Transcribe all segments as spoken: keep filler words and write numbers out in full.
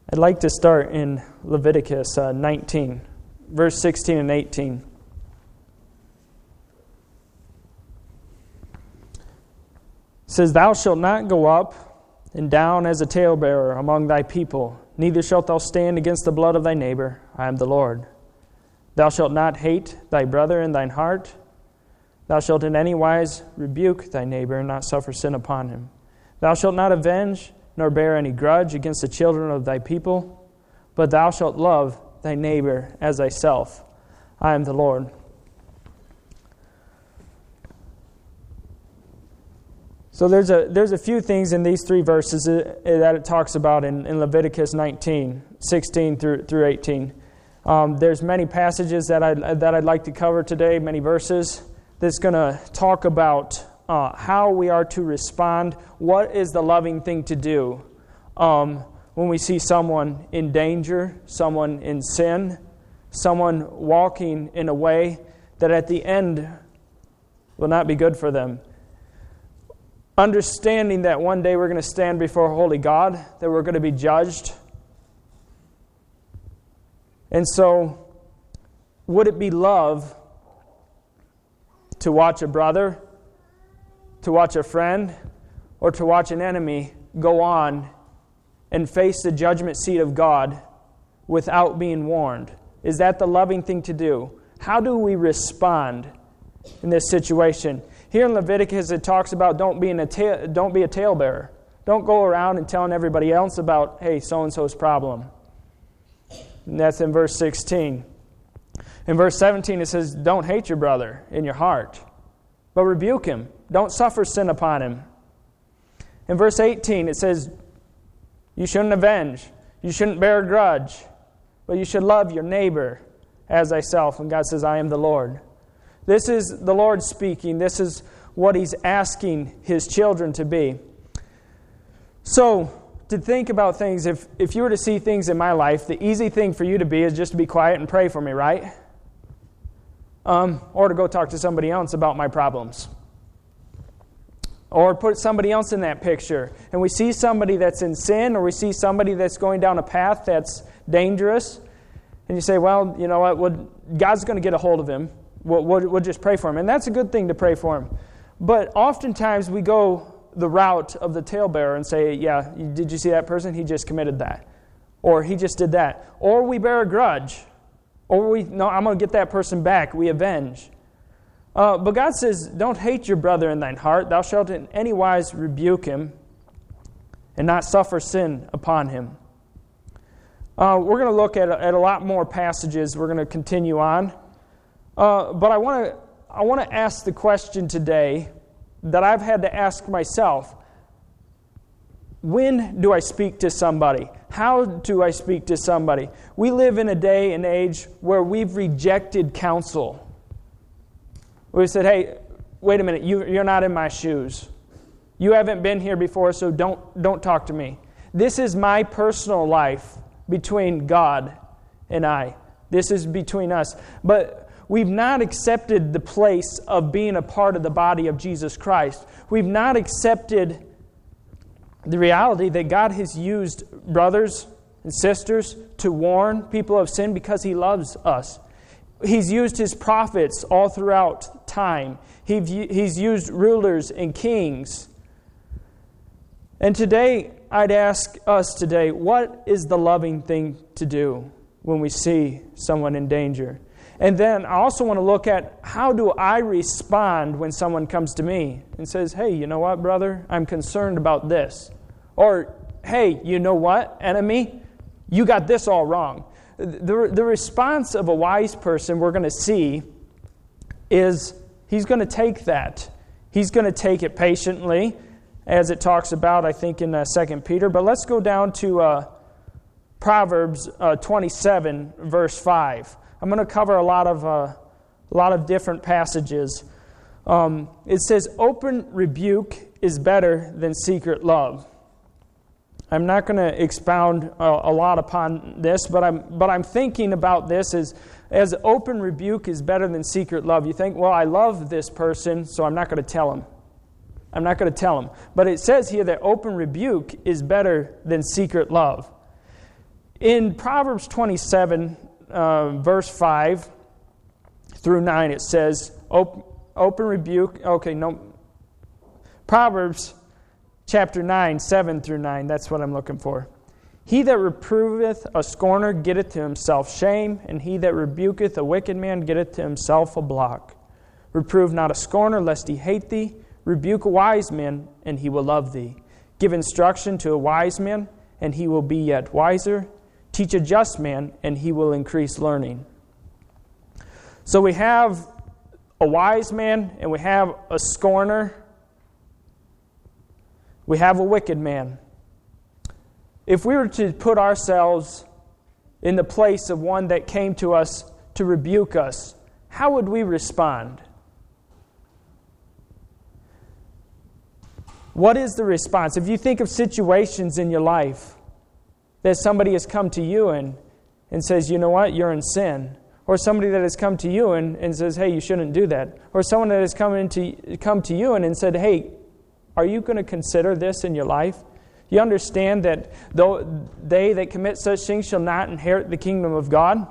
I'd like to start in Leviticus uh, nineteen, verse sixteen and eighteen. It says, "Thou shalt not go up and down as a talebearer among thy people, neither shalt thou stand against the blood of thy neighbor. I am the Lord. Thou shalt not hate thy brother in thine heart. Thou shalt in any wise rebuke thy neighbor, and not suffer sin upon him. Thou shalt not avenge, nor bear any grudge against the children of thy people, but thou shalt love thy neighbor as thyself. I am the Lord." So there's a there's a few things in these three verses that it talks about in, in Leviticus nineteen, sixteen through through eighteen. Um, there's many passages that I that I'd like to cover today, many verses that's going to talk about uh, how we are to respond. What is the loving thing to do um, when we see someone in danger, someone in sin, someone walking in a way that at the end will not be good for them? Understanding that one day we're going to stand before a holy God, that we're going to be judged. And so, would it be love to watch a brother, to watch a friend, or to watch an enemy go on and face the judgment seat of God without being warned? Is that the loving thing to do? How do we respond in this situation? Here in Leviticus, it talks about don't be, a ta- don't be a talebearer. Don't go around and telling everybody else about, hey, so-and-so's problem. And that's in verse sixteen. In verse seventeen, it says, don't hate your brother in your heart, but rebuke him. Don't suffer sin upon him. In verse eighteen, it says, you shouldn't avenge. You shouldn't bear a grudge, but you should love your neighbor as thyself. And God says, I am the Lord. This is the Lord speaking. This is what He's asking His children to be. So, to think about things, if, if you were to see things in my life, the easy thing for you to be is just to be quiet and pray for me, right? Um, or to go talk to somebody else about my problems. Or put somebody else in that picture. And we see somebody that's in sin, or we see somebody that's going down a path that's dangerous. And you say, well, you know what, well, God's going to get a hold of him. We'll, we'll, we'll just pray for him. And that's a good thing to pray for him. But oftentimes we go the route of the talebearer and say, yeah, did you see that person? He just committed that. Or he just did that. Or we bear a grudge. Or we, no, I'm going to get that person back. We avenge. Uh, but God says, don't hate your brother in thine heart. Thou shalt in any wise rebuke him and not suffer sin upon him. Uh, we're going to look at a, at a lot more passages. We're going to continue on. Uh, but I want to I want to ask the question today that I've had to ask myself. When do I speak to somebody? How do I speak to somebody? We live in a day and age where we've rejected counsel. We said, hey, wait a minute, you, you're not in my shoes. You haven't been here before, so don't, don't talk to me. This is my personal life between God and I. This is between us. But we've not accepted the place of being a part of the body of Jesus Christ. We've not accepted the reality that God has used brothers and sisters to warn people of sin because He loves us. He's used His prophets all throughout time. He's used rulers and kings. And today, I'd ask us today, what is the loving thing to do when we see someone in danger? And then I also want to look at how do I respond when someone comes to me and says, hey, you know what, brother? I'm concerned about this. Or, hey, you know what, enemy? You got this all wrong. The, the response of a wise person we're going to see is he's going to take that. He's going to take it patiently, as it talks about, I think, in uh, Second Peter. But let's go down to uh, Proverbs uh, twenty-seven, verse five. I'm going to cover a lot of uh, a lot of different passages. Um, it says, open rebuke is better than secret love. I'm not going to expound a, a lot upon this, but I'm but I'm thinking about this as, as open rebuke is better than secret love. You think, well, I love this person, so I'm not going to tell him. I'm not going to tell him. But it says here that open rebuke is better than secret love. In Proverbs twenty-seven, uh, verse five through nine, it says, open, open rebuke. Okay, no. Proverbs chapter nine, seven through nine. That's what I'm looking for. He that reproveth a scorner getteth to himself shame, and he that rebuketh a wicked man getteth to himself a block. Reprove not a scorner, lest he hate thee. Rebuke a wise man, and he will love thee. Give instruction to a wise man, and he will be yet wiser. Teach a just man, and he will increase learning. So we have a wise man, and we have a scorner. We have a wicked man. If we were to put ourselves in the place of one that came to us to rebuke us, how would we respond? What is the response? If you think of situations in your life that somebody has come to you and, and says, you know what, you're in sin. Or somebody that has come to you and, and says, hey, you shouldn't do that. Or someone that has come, into, come to you and, and said, hey, are you going to consider this in your life? You understand that though they that commit such things shall not inherit the kingdom of God?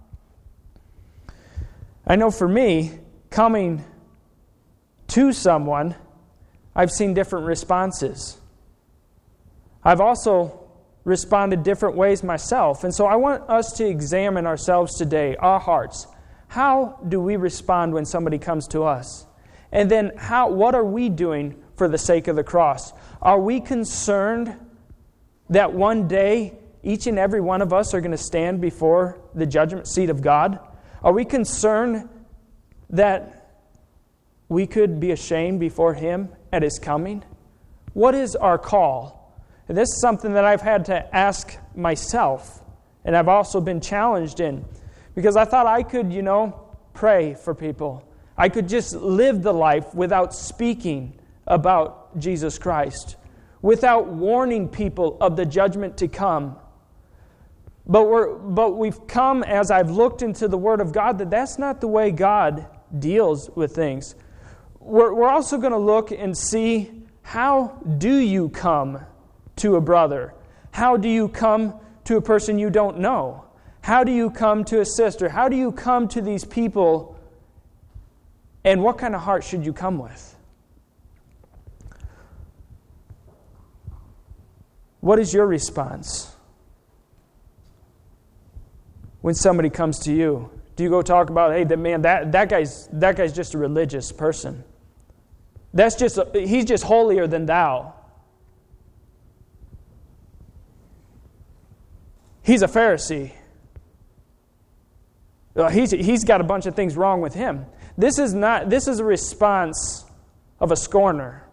I know for me, coming to someone, I've seen different responses. I've also responded different ways myself. And so I want us to examine ourselves today, our hearts. How do we respond when somebody comes to us? And then how? What are we doing for the sake of the cross? Are we concerned that one day each and every one of us are going to stand before the judgment seat of God? Are we concerned that we could be ashamed before Him at His coming? What is our call? And this is something that I've had to ask myself, and I've also been challenged in, because I thought I could, you know, pray for people. I could just live the life without speaking about Jesus Christ, without warning people of the judgment to come. But we're but we've come, as I've looked into the Word of God, that that's not the way God deals with things. We're, we're also going to look and see, how do you come to a brother? How do you come to a person you don't know? How do you come to a sister? How do you come to these people? And what kind of heart should you come with? What is your response when somebody comes to you? Do you go talk about, hey, that man, that, that guy's that guy's just a religious person. That's just a, he's just holier than thou. He's a Pharisee. Uh, he's he's got a bunch of things wrong with him. This is not. This is a response of a scorner.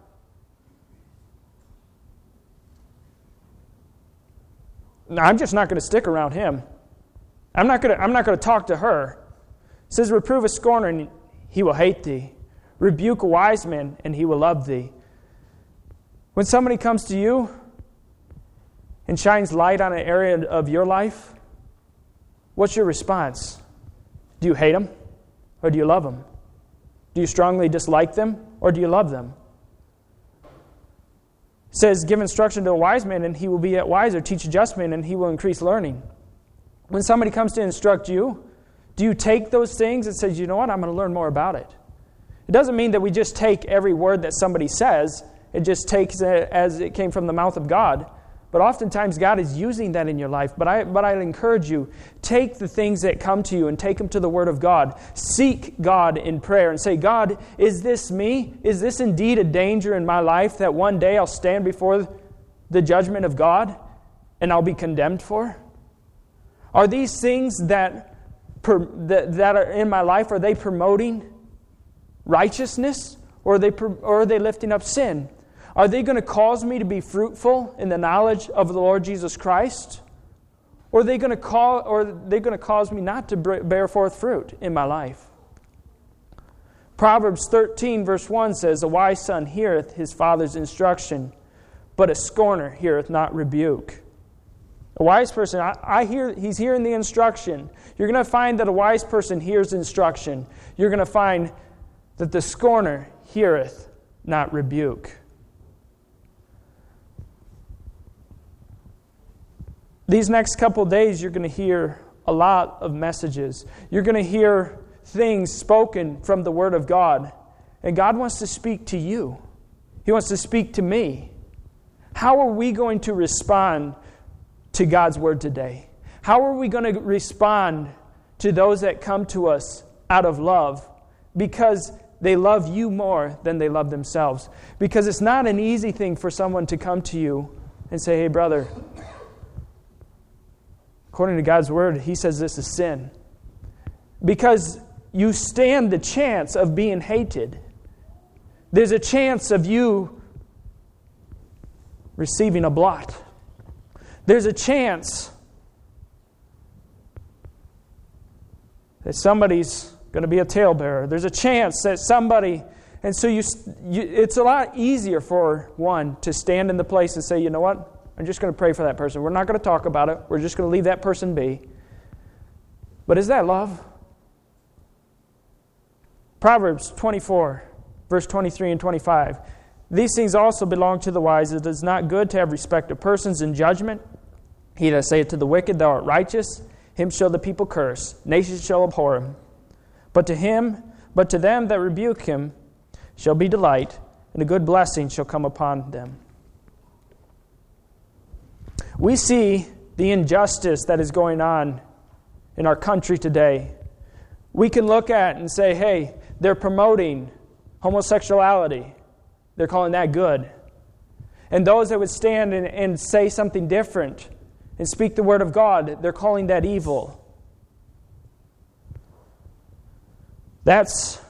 No, I'm just not going to stick around him. I'm not going to. I'm not going to talk to her. It says, reprove a scorner, and he will hate thee. Rebuke a wise man, and he will love thee. When somebody comes to you and shines light on an area of your life, what's your response? Do you hate them, or do you love them? Do you strongly dislike them, or do you love them? It says, give instruction to a wise man, and he will be yet wiser. Teach a just man, and he will increase learning. When somebody comes to instruct you, do you take those things and say, you know what, I'm going to learn more about it? It doesn't mean that we just take every word that somebody says. It just takes it as it came from the mouth of God. But oftentimes God is using that in your life. But I but I encourage you, take the things that come to you and take them to the Word of God. Seek God in prayer and say, God, is this me? Is this indeed a danger in my life that one day I'll stand before the judgment of God and I'll be condemned for? Are these things that, per, that, that are in my life, are they promoting righteousness, or are they, or are they lifting up sin? Are they going to cause me to be fruitful in the knowledge of the Lord Jesus Christ? Or are they going to call, or are they going to cause me not to bear forth fruit in my life? Proverbs thirteen verse one says, a wise son heareth his father's instruction, but a scorner heareth not rebuke. A wise person, I, I hear he's hearing the instruction. You're going to find that a wise person hears instruction. You're going to find that the scorner heareth not rebuke. These next couple days, you're going to hear a lot of messages. You're going to hear things spoken from the Word of God. And God wants to speak to you. He wants to speak to me. How are we going to respond to God's Word today? How are we going to respond to those that come to us out of love? Because they love you more than they love themselves. Because it's not an easy thing for someone to come to you and say, hey, brother, according to God's Word, He says this is sin. Because you stand the chance of being hated. There's a chance of you receiving a blot. There's a chance that somebody's going to be a talebearer. There's a chance that somebody... And so you, you, it's a lot easier for one to stand in the place and say, you know what? I'm just going to pray for that person. We're not going to talk about it. We're just going to leave that person be. But is that love? Proverbs twenty-four, verse twenty-three and twenty-five. These things also belong to the wise. It is not good to have respect of persons in judgment. He that saith to the wicked, thou art righteous, him shall the people curse. Nations shall abhor him. But to him, but to them that rebuke him shall be delight, and a good blessing shall come upon them. We see the injustice that is going on in our country today. We can look at and say, hey, they're promoting homosexuality. They're calling that good. And those that would stand and, and say something different and speak the word of God, they're calling that evil. That's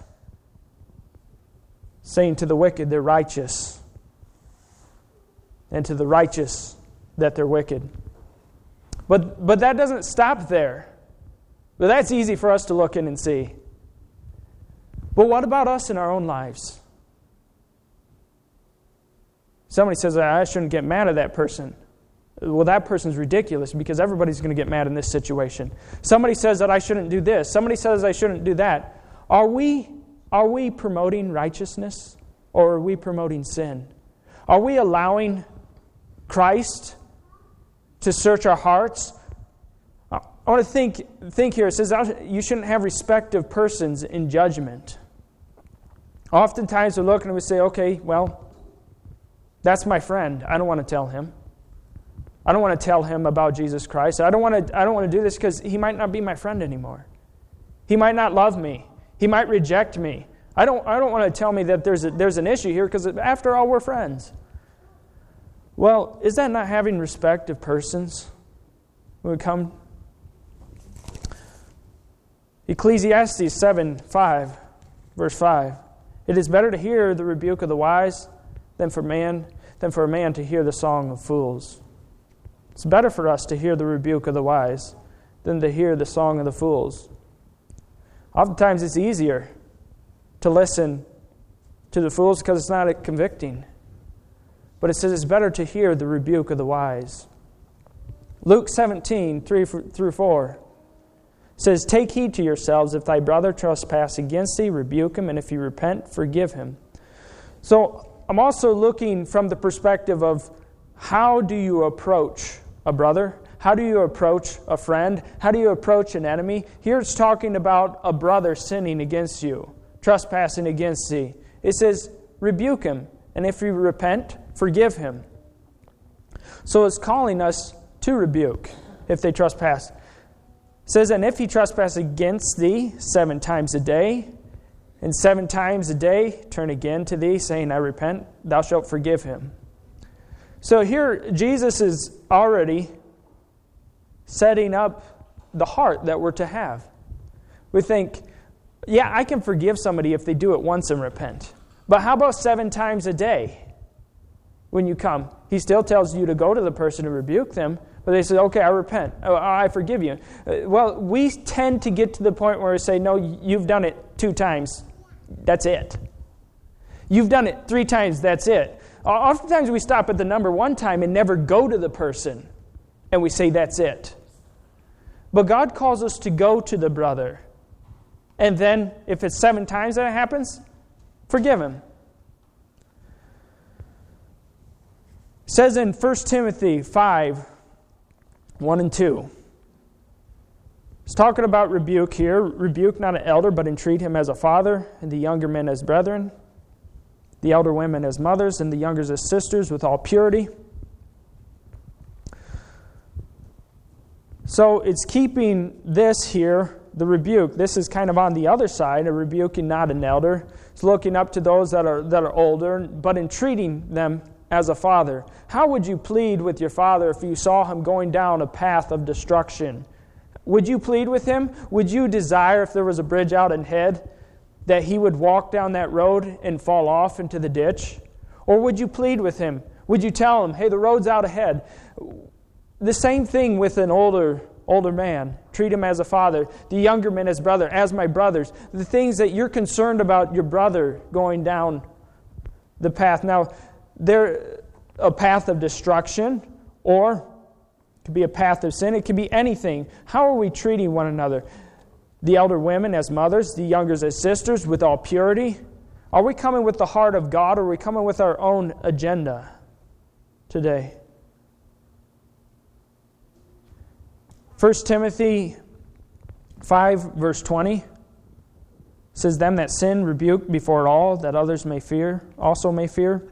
saying to the wicked they're righteous, and to the righteous that they're wicked. But but that doesn't stop there. But that's easy for us to look in and see. But what about us in our own lives? Somebody says, I shouldn't get mad at that person. Well, that person's ridiculous because everybody's going to get mad in this situation. Somebody says that I shouldn't do this. Somebody says I shouldn't do that. Are we, are we promoting righteousness or are we promoting sin? Are we allowing Christ to search our hearts? I want to think, think here. It says you shouldn't have respect of persons in judgment. Oftentimes we look and we say, okay, well, that's my friend. I don't want to tell him. I don't want to tell him about Jesus Christ. I don't want to, I don't want to do this because he might not be my friend anymore. He might not love me. He might reject me. I don't, I don't want to tell me that there's, a, there's an issue here because after all, we're friends. Well, is that not having respect of persons when we come? Ecclesiastes seven five, verse five. It is better to hear the rebuke of the wise than for man than for a man to hear the song of fools. It's better for us to hear the rebuke of the wise than to hear the song of the fools. Oftentimes it's easier to listen to the fools because it's not convicting. But it says it's better to hear the rebuke of the wise. Luke seventeen, three through four says, take heed to yourselves. If thy brother trespass against thee, rebuke him, and if he repent, forgive him. So I'm also looking from the perspective of how do you approach a brother? How do you approach a friend? How do you approach an enemy? Here it's talking about a brother sinning against you, trespassing against thee. It says, rebuke him, and if you repent, forgive him. So it's calling us to rebuke if they trespass. It says, and if he trespass against thee seven times a day, and seven times a day turn again to thee, saying, I repent, thou shalt forgive him. So here Jesus is already setting up the heart that we're to have. We think, yeah, I can forgive somebody if they do it once and repent. But how about seven times a day when you come? He still tells you to go to the person and rebuke them, but they say, okay, I repent. Oh, I forgive you. Well, we tend to get to the point where we say, no, you've done it two times. That's it. You've done it three times. That's it. Oftentimes we stop at the number one time and never go to the person, and we say that's it. But God calls us to go to the brother. And then, if it's seven times that it happens, forgive him. It says in First Timothy five, one and two. It's talking about rebuke here. Rebuke not an elder, but entreat him as a father, and the younger men as brethren, the elder women as mothers, and the younger as sisters with all purity. So it's keeping this here, the rebuke. This is kind of on the other side, a rebuking not an elder. It's looking up to those that are that are older, but entreating them as a father. How would you plead with your father if you saw him going down a path of destruction? Would you plead with him? Would you desire, if there was a bridge out ahead, that he would walk down that road and fall off into the ditch? Or would you plead with him? Would you tell him, hey, the road's out ahead? The same thing with an older older man. Treat him as a father. The younger men as brother, as my brothers. The things that you're concerned about your brother going down the path. Now, they're a path of destruction, or it could be a path of sin. It could be anything. How are we treating one another? The elder women as mothers, the younger as sisters, with all purity. Are we coming with the heart of God, or are we coming with our own agenda today? First Timothy five, verse twenty says, them that sin rebuke before all, that others may fear, also may fear.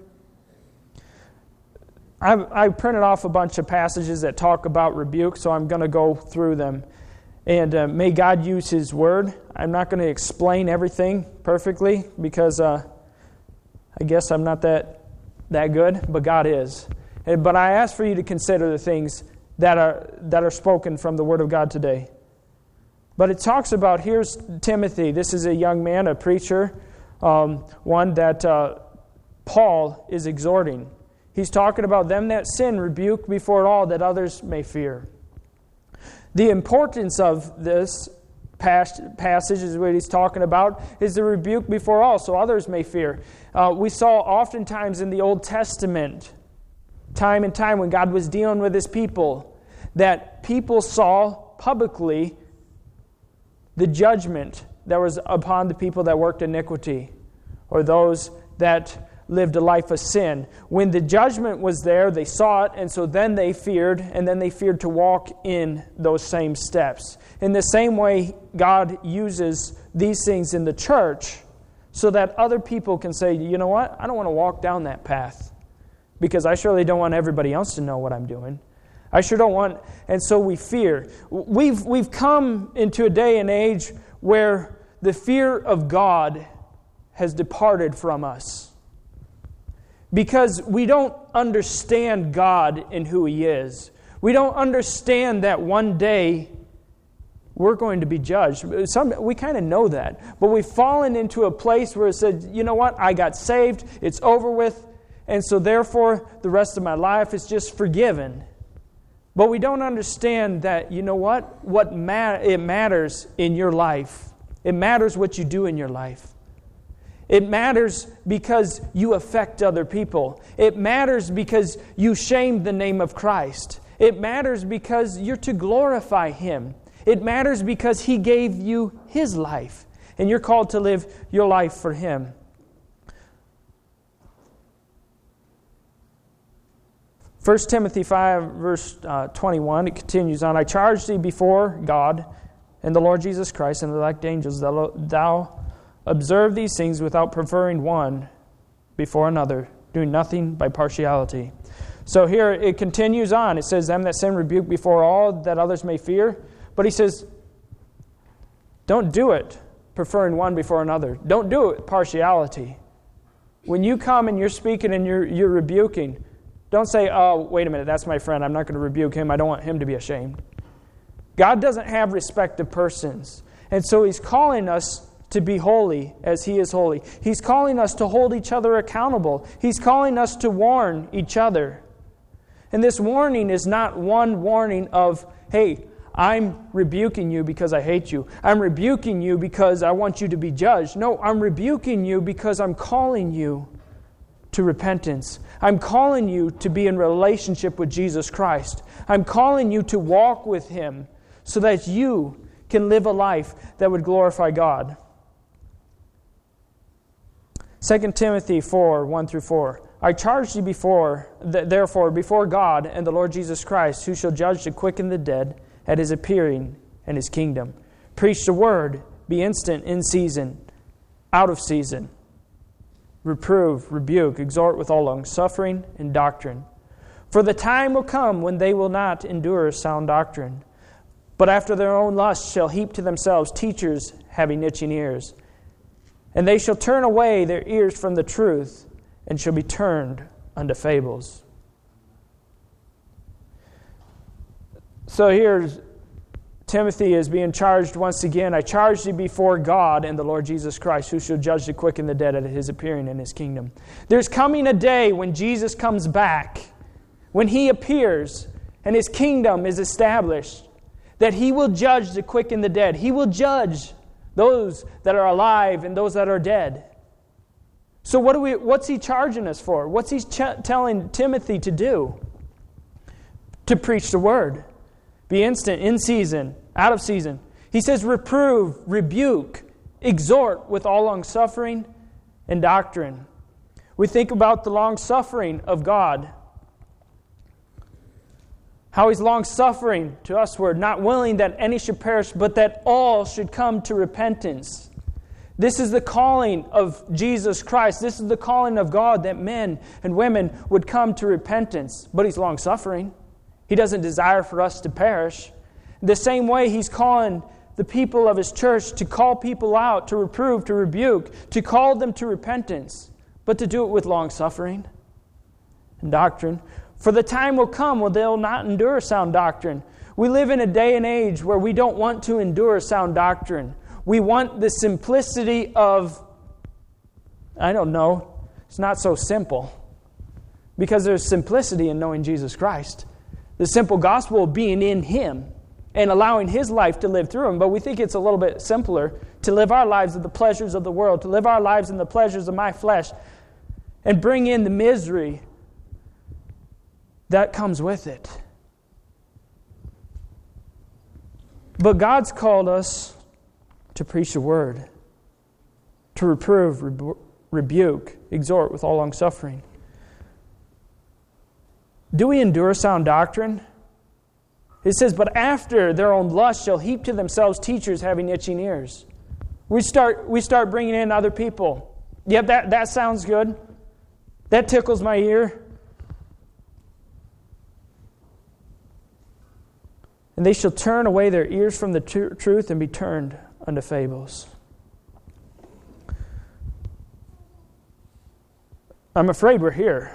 I've, I printed off a bunch of passages that talk about rebuke, so I'm going to go through them. And uh, may God use His Word. I'm not going to explain everything perfectly because uh, I guess I'm not that that good, but God is. And, but I ask for you to consider the things that are that are spoken from the Word of God today. But it talks about, here's Timothy. This is a young man, a preacher, um, one that uh, Paul is exhorting. He's talking about them that sin, rebuke before all, that others may fear. The importance of this passage is what he's talking about, is the rebuke before all, so others may fear. Uh, we saw oftentimes in the Old Testament, time and time when God was dealing with His people, that people saw publicly the judgment that was upon the people that worked iniquity, or those that lived a life of sin. When the judgment was there, they saw it, and so then they feared, and then they feared to walk in those same steps. In the same way, God uses these things in the church so that other people can say, you know what, I don't want to walk down that path because I surely don't want everybody else to know what I'm doing. I sure don't want, and so we fear. We've, we've come into a day and age where the fear of God has departed from us, because we don't understand God and who He is. We don't understand that one day we're going to be judged. Some, we kind of know that. But we've fallen into a place where it said, you know what, I got saved, it's over with, and so therefore the rest of my life is just forgiven. But we don't understand that, you know what, what mat- it matters in your life. It matters what you do in your life. It matters because you affect other people. It matters because you shame the name of Christ. It matters because you're to glorify Him. It matters because He gave you His life, and you're called to live your life for Him. First Timothy five, verse uh, twenty-one, it continues on, I charge thee before God and the Lord Jesus Christ and the elect angels, thou, thou observe these things without preferring one before another, doing nothing by partiality. So here it continues on. It says, them that sin rebuke before all, that others may fear. But he says, don't do it preferring one before another. Don't do it partiality. When you come and you're speaking and you're, you're rebuking, don't say, oh, wait a minute, that's my friend. I'm not going to rebuke him. I don't want him to be ashamed. God doesn't have respect of persons. And so He's calling us to be holy as He is holy. He's calling us to hold each other accountable. He's calling us to warn each other. And this warning is not one warning of, hey, I'm rebuking you because I hate you. I'm rebuking you because I want you to be judged. No, I'm rebuking you because I'm calling you to repentance. I'm calling you to be in relationship with Jesus Christ. I'm calling you to walk with Him so that you can live a life that would glorify God. Second Timothy four, one through four. I charge you before, th- therefore, before God and the Lord Jesus Christ, who shall judge the quick and the dead at his appearing and his kingdom. Preach the word, be instant in season, out of season. Reprove, rebuke, exhort with all longsuffering and doctrine. For the time will come when they will not endure sound doctrine, but after their own lust shall heap to themselves teachers having itching ears. And they shall turn away their ears from the truth, and shall be turned unto fables. So here's Timothy is being charged once again. I charge thee before God and the Lord Jesus Christ, who shall judge the quick and the dead at his appearing in his kingdom. There's coming a day when Jesus comes back, when he appears and his kingdom is established, that he will judge the quick and the dead. He will judge those that are alive and those that are dead. So what do we? What's he charging us for? What's he ch- telling Timothy to do? To preach the word. Be instant, in season, out of season. He says, reprove, rebuke, exhort with all longsuffering and doctrine. We think about the long-suffering of God. How he's long-suffering to usward, not willing that any should perish, but that all should come to repentance. This is the calling of Jesus Christ. This is the calling of God, that men and women would come to repentance. But he's long-suffering. He doesn't desire for us to perish. The same way he's calling the people of his church to call people out, to reprove, to rebuke, to call them to repentance, but to do it with long-suffering and doctrine. For the time will come when they'll not endure sound doctrine. We live in a day and age where we don't want to endure sound doctrine. We want the simplicity of, I don't know, it's not so simple. Because there's simplicity in knowing Jesus Christ. The simple gospel of being in him and allowing his life to live through him. But we think it's a little bit simpler to live our lives of the pleasures of the world, to live our lives in the pleasures of my flesh, and bring in the misery that comes with it. But God's called us to preach the word, to reprove, rebu- rebuke, exhort with all longsuffering. Do we endure sound doctrine? It says, but after their own lust shall heap to themselves teachers having itching ears. We start we start bringing in other people. Yep, that, that sounds good. That tickles my ear. And they shall turn away their ears from the tr- truth and be turned unto fables. I'm afraid we're here.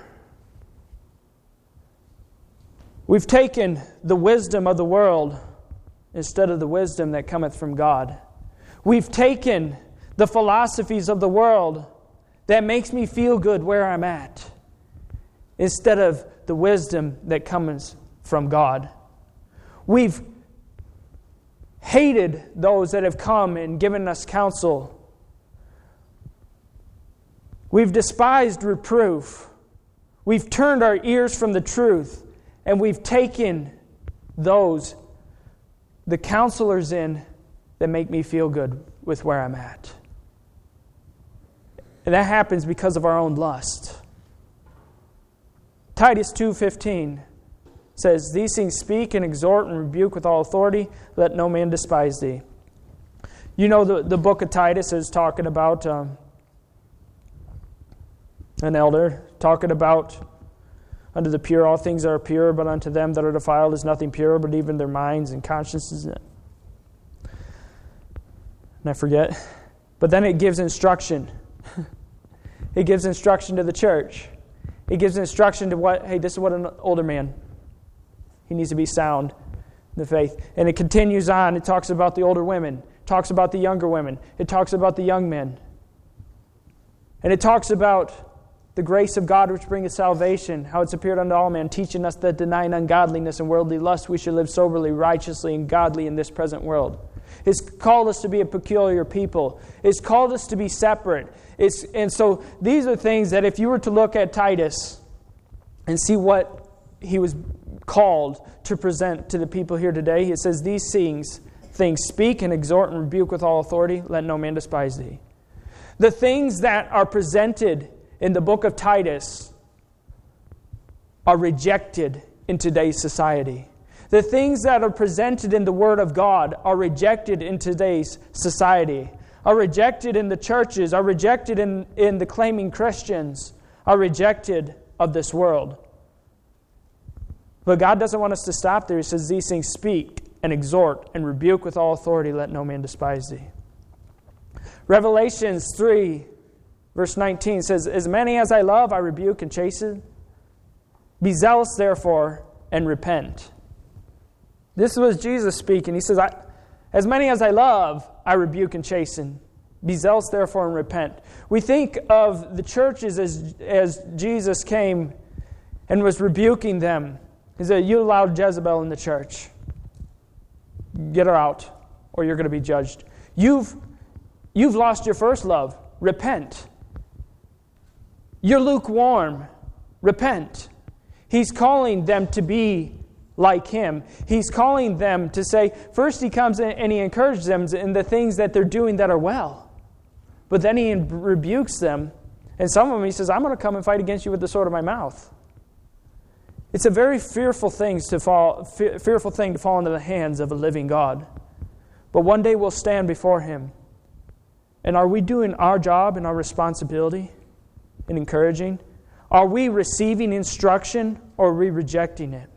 We've taken the wisdom of the world instead of the wisdom that cometh from God. We've taken the philosophies of the world that makes me feel good where I'm at instead of the wisdom that comes from God. We've hated those that have come and given us counsel. We've despised reproof. We've turned our ears from the truth. And we've taken those, the counselors in, that make me feel good with where I'm at. And that happens because of our own lust. Titus two fifteen says, these things speak and exhort and rebuke with all authority. Let no man despise thee. You know, the, the book of Titus is talking about um, an elder, talking about unto the pure all things are pure, but unto them that are defiled is nothing pure, but even their minds and consciences. And I forget. But then it gives instruction. It gives instruction to the church. It gives instruction to what, hey, this is what an older man, he needs to be sound in the faith. And it continues on. It talks about the older women. It talks about the younger women. It talks about the young men. And it talks about the grace of God which bringeth salvation, how it's appeared unto all men, teaching us that denying ungodliness and worldly lust, we should live soberly, righteously, and godly in this present world. It's called us to be a peculiar people. It's called us to be separate. It's, and so these are things that if you were to look at Titus and see what he was called to present to the people here today, it says, these things, things speak and exhort and rebuke with all authority, let no man despise thee. The things that are presented in the book of Titus are rejected in today's society. The things that are presented in the Word of God are rejected in today's society, are rejected in the churches, are rejected in, in the claiming Christians, are rejected of this world. But God doesn't want us to stop there. He says, these things speak and exhort and rebuke with all authority, let no man despise thee. Revelations three, verse nineteen says, as many as I love, I rebuke and chasten. Be zealous, therefore, and repent. This was Jesus speaking. He says, I, as many as I love, I rebuke and chasten. Be zealous, therefore, and repent. We think of the churches as, as Jesus came and was rebuking them. He said, you allowed Jezebel in the church. Get her out, or you're going to be judged. You've, you've lost your first love. Repent. You're lukewarm. Repent. He's calling them to be like Him. He's calling them to say, first He comes in and He encourages them in the things that they're doing that are well. But then He rebukes them. And some of them He says, I'm going to come and fight against you with the sword of my mouth. It's a very fearful thing to fall, fearful thing to fall into the hands of a living God. But one day we'll stand before Him. And are we doing our job and our responsibility in encouraging? Are we receiving instruction or are we rejecting it?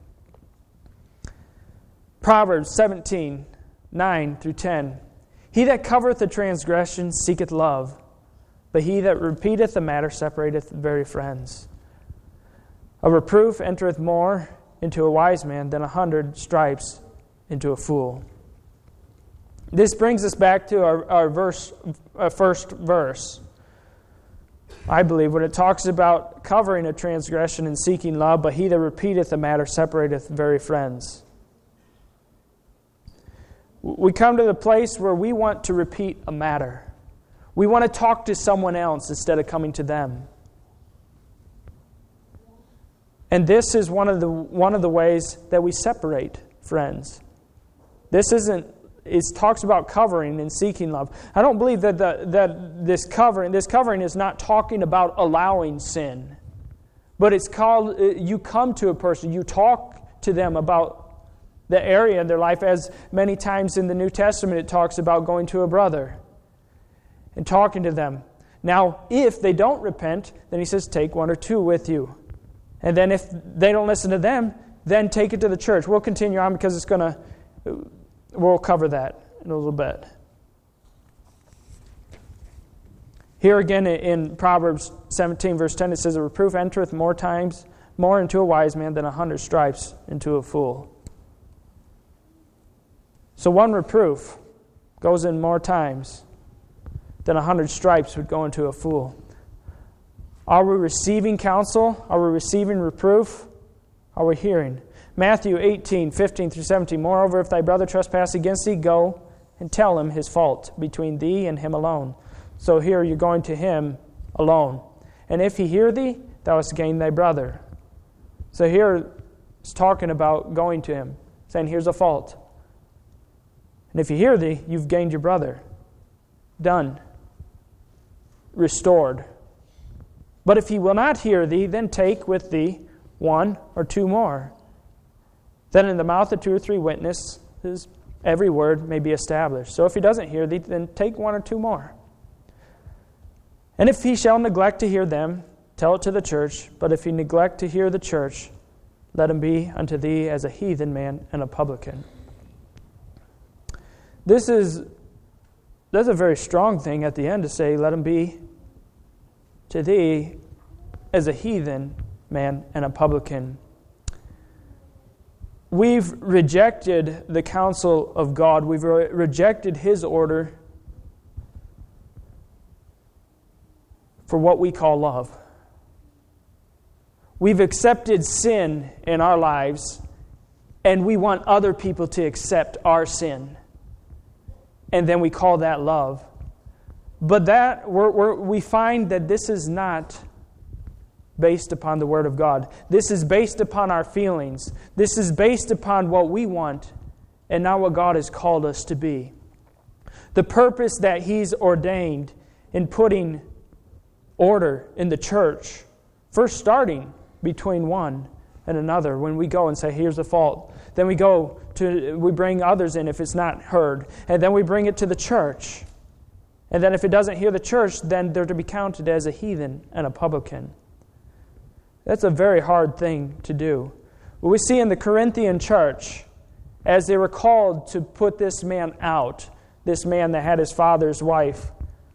Proverbs seventeen, nine through ten. He that covereth a transgression seeketh love, but he that repeateth the matter separateth very friends. A reproof entereth more into a wise man than a hundred stripes into a fool. This brings us back to our, our verse, our first verse. I believe when it talks about covering a transgression and seeking love, but he that repeateth the matter separateth very friends. We come to the place where we want to repeat a matter. We want to talk to someone else instead of coming to them. And this is one of the one of the ways that we separate friends. This isn't, it talks about covering and seeking love. I don't believe that the, that this covering, this covering is not talking about allowing sin. But it's called, you come to a person, you talk to them about the area in their life, as many times in the New Testament it talks about going to a brother and talking to them. Now, if they don't repent, then he says, take one or two with you. And then if they don't listen to them, then take it to the church. We'll continue on because it's going to, we'll cover that in a little bit. Here again in Proverbs seventeen, verse ten, it says, a reproof entereth more times, more into a wise man than a hundred stripes into a fool. So one reproof goes in more times than a hundred stripes would go into a fool. Are we receiving counsel? Are we receiving reproof? Are we hearing? Matthew eighteen, fifteen through seventeen. Moreover, if thy brother trespass against thee, go and tell him his fault between thee and him alone. So here you're going to him alone. And if he hear thee, thou hast gained thy brother. So here it's talking about going to him, saying, here's a fault. And if he hear thee, you've gained your brother. Done. Restored. But if he will not hear thee, then take with thee one or two more. Then in the mouth of two or three witnesses, every word may be established. So if he doesn't hear thee, then take one or two more. And if he shall neglect to hear them, tell it to the church. But if he neglect to hear the church, let him be unto thee as a heathen man and a publican. This is that's a very strong thing at the end to say, let him be to thee as a heathen man and a publican. We've rejected the counsel of God. We've re- rejected His order for what we call love. We've accepted sin in our lives, and we want other people to accept our sin. And then we call that love. But that we're, we're, we find that this is not based upon the Word of God. This is based upon our feelings. This is based upon what we want and not what God has called us to be. The purpose that He's ordained in putting order in the church, first starting between one and another. When we go and say, here's the fault, then we go to, we bring others in if it's not heard, and then we bring it to the church. And then if it doesn't hear the church, then they're to be counted as a heathen and a publican. That's a very hard thing to do. What we see in the Corinthian church, as they were called to put this man out, this man that had his father's wife,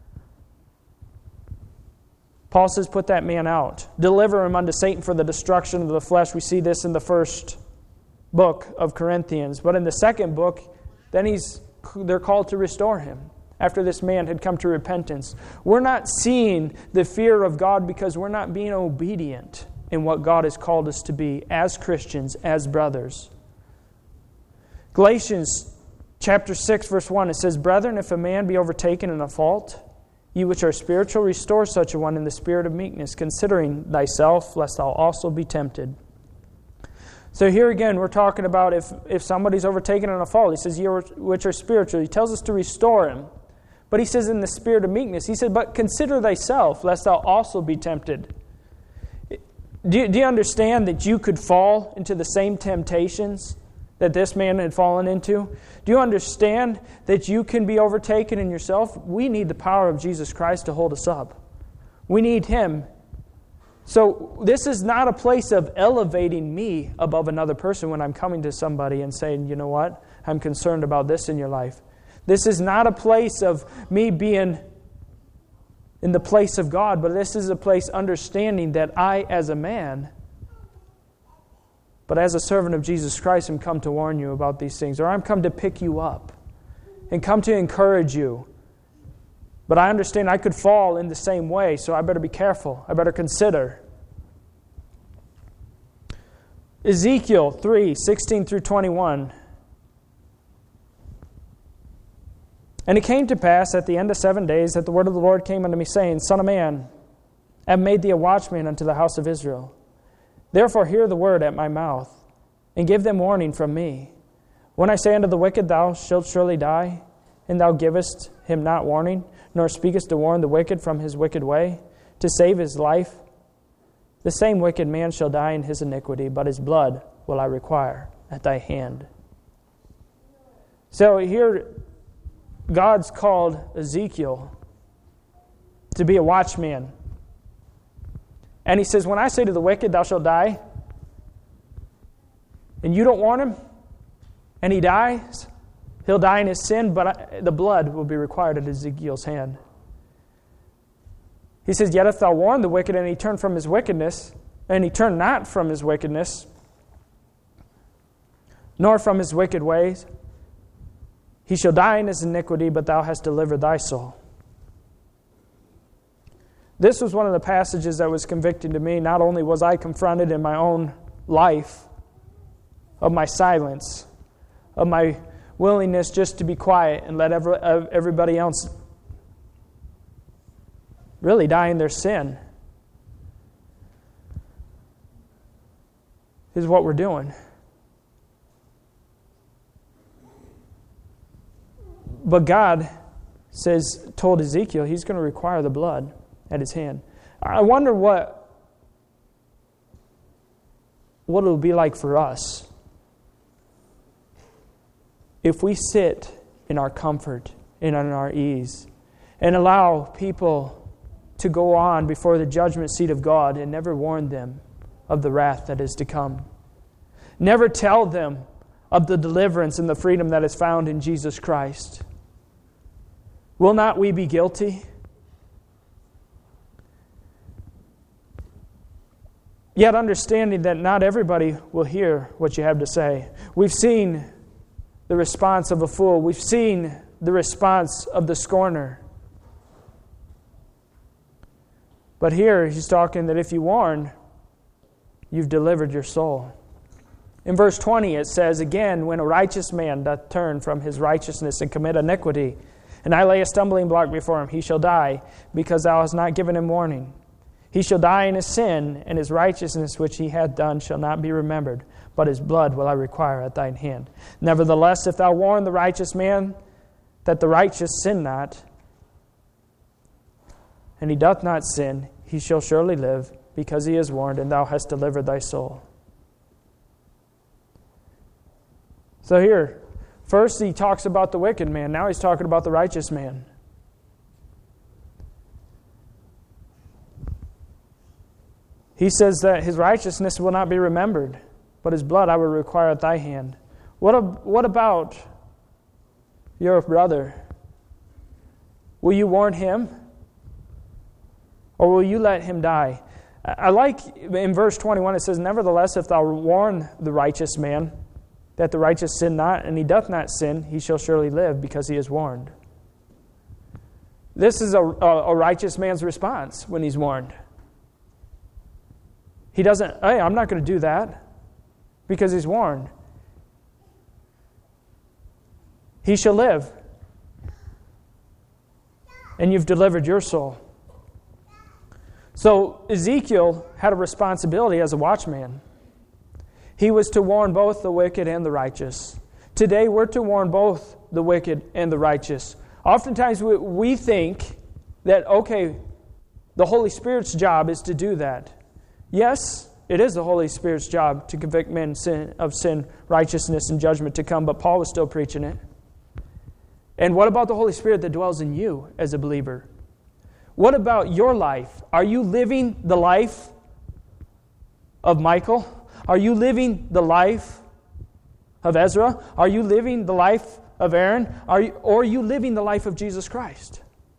Paul says, put that man out. Deliver him unto Satan for the destruction of the flesh. We see this in the first book of Corinthians. But in the second book, then he's they're called to restore him after this man had come to repentance. We're not seeing the fear of God because we're not being obedient in what God has called us to be as Christians, as brothers. Galatians chapter six, verse one, it says, Brethren, if a man be overtaken in a fault, ye which are spiritual, restore such a one in the spirit of meekness, considering thyself, lest thou also be tempted. So here again, we're talking about if, if somebody's overtaken in a fault. He says, ye which are spiritual. He tells us to restore him. But he says in the spirit of meekness, he said, but consider thyself, lest thou also be tempted. Do you, do you understand that you could fall into the same temptations that this man had fallen into? Do you understand that you can be overtaken in yourself? We need the power of Jesus Christ to hold us up. We need Him. So this is not a place of elevating me above another person when I'm coming to somebody and saying, you know what, I'm concerned about this in your life. This is not a place of me being in the place of God, but this is a place understanding that I, as a man, but as a servant of Jesus Christ, am come to warn you about these things, or I'm come to pick you up and come to encourage you. But I understand I could fall in the same way, so I better be careful. I better consider. Ezekiel three, sixteen through twenty-one. And it came to pass at the end of seven days that the word of the Lord came unto me, saying, Son of man, I have made thee a watchman unto the house of Israel. Therefore hear the word at my mouth, and give them warning from me. When I say unto the wicked, thou shalt surely die, and thou givest him not warning, nor speakest to warn the wicked from his wicked way, to save his life, the same wicked man shall die in his iniquity, but his blood will I require at thy hand. So here, God's called Ezekiel to be a watchman. And he says, when I say to the wicked, thou shalt die, and you don't warn him, and he dies, he'll die in his sin, but I, the blood will be required at Ezekiel's hand. He says, yet if thou warn the wicked, and he turn from his wickedness, and he turn not from his wickedness, nor from his wicked ways, he shall die in his iniquity, but thou hast delivered thy soul. This was one of the passages that was convicting to me. Not only was I confronted in my own life of my silence, of my willingness just to be quiet and let every, everybody else really die in their sin, is what we're doing. But God says, told Ezekiel, He's going to require the blood at his hand. I wonder what what it'll be like for us if we sit in our comfort and in our ease and allow people to go on before the judgment seat of God and never warn them of the wrath that is to come. Never tell them of the deliverance and the freedom that is found in Jesus Christ. Will not we be guilty? Yet understanding that not everybody will hear what you have to say. We've seen the response of a fool. We've seen the response of the scorner. But here he's talking that if you warn, you've delivered your soul. In verse twenty it says, again, when a righteous man doth turn from his righteousness and commit iniquity, and I lay a stumbling block before him, he shall die, because thou hast not given him warning. He shall die in his sin, and his righteousness which he hath done shall not be remembered, but his blood will I require at thine hand. Nevertheless, if thou warn the righteous man that the righteous sin not, and he doth not sin, he shall surely live, because he is warned, and thou hast delivered thy soul. So here, first he talks about the wicked man. Now he's talking about the righteous man. He says that his righteousness will not be remembered, but his blood I will require at thy hand. What, ab- what about your brother? Will you warn him? Or will you let him die? I like in verse twenty-one, it says, Nevertheless, if thou warn the righteous man, that the righteous sin not, and he doth not sin, he shall surely live, because he is warned. This is a, a, a righteous man's response when he's warned. He doesn't, hey, I'm not going to do that, because he's warned. He shall live. And you've delivered your soul. So Ezekiel had a responsibility as a watchman. He was to warn both the wicked and the righteous. Today we're to warn both the wicked and the righteous. Oftentimes we, we think that, okay, the Holy Spirit's job is to do that. Yes, it is the Holy Spirit's job to convict men sin, of sin, righteousness, and judgment to come, but Paul was still preaching it. And what about the Holy Spirit that dwells in you as a believer? What about your life? Are you living the life of Michael? Are you living the life of Ezra? Are you living the life of Aaron? Are you, or are you living the life of Jesus Christ?